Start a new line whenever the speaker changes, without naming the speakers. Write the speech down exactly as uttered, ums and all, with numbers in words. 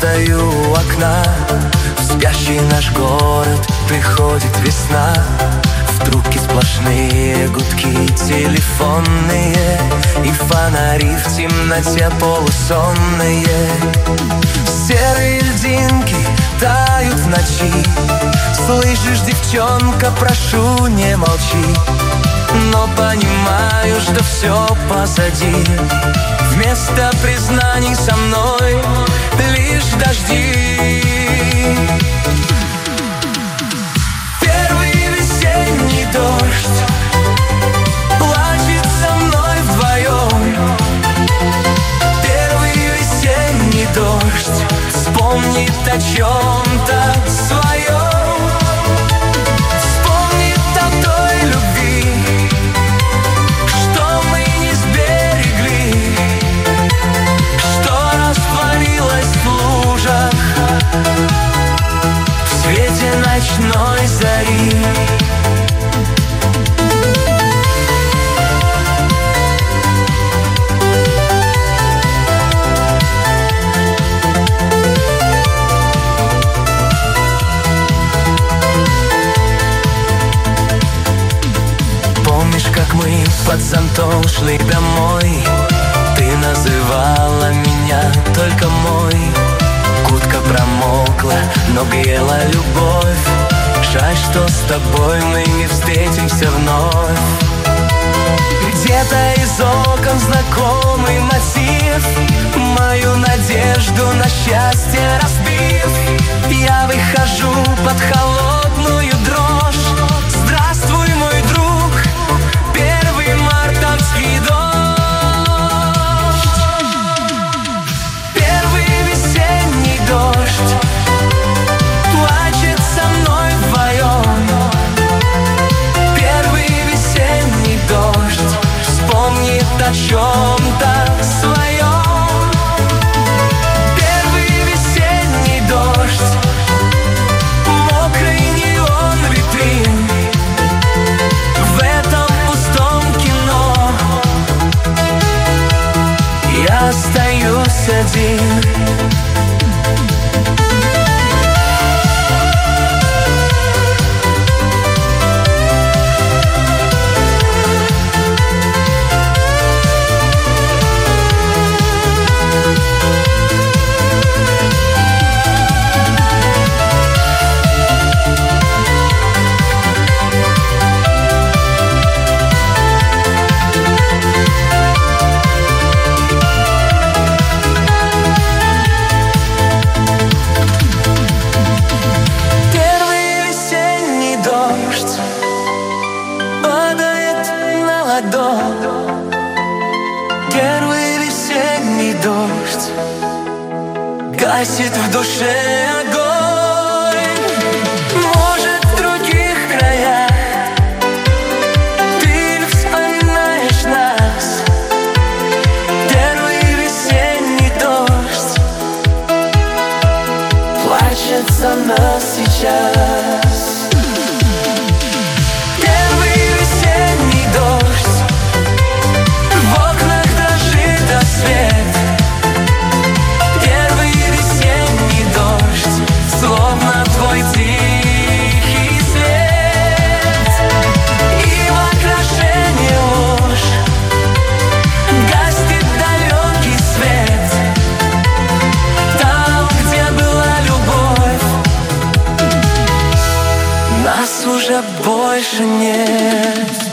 стою у окна, в спящий наш город приходит весна. В трубке сплошные гудки телефонные, и фонари в темноте полусонные. Серые льдинки тают в ночи. Слышишь, девчонка, прошу, не молчи. Но понимаю, что все позади. Вместо признаний со мной лишь дожди. Первый весенний дождь плачет со мной вдвоем. Первый весенний дождь вспомнит о чем-то своем. Вспомнит о той любви, что мы не сберегли, что растворилась в лужах в свете ночной зари. Как мы под зонтом шли домой, ты называла меня только мой. Куртка промокла, но грела любовь. Жаль, что с тобой мы не встретимся вновь. Где-то из окон знакомый мотив, мою надежду на счастье разбив. Я выхожу под холодную дрожь. Здравствуй, мой друг, первый мартовский дождь. Первый весенний дождь плачет со мной вдвоем. Первый весенний дождь вспомнит о чем-то своем. Первый весенний дождь, мокрый неон витрин. В этом пустом кино я остаюсь один. Первый весенний дождь гасит в душе огонь. Может, в других краях ты вспоминаешь нас. Первый весенний дождь плачет за нас сейчас. Нас уже больше нет.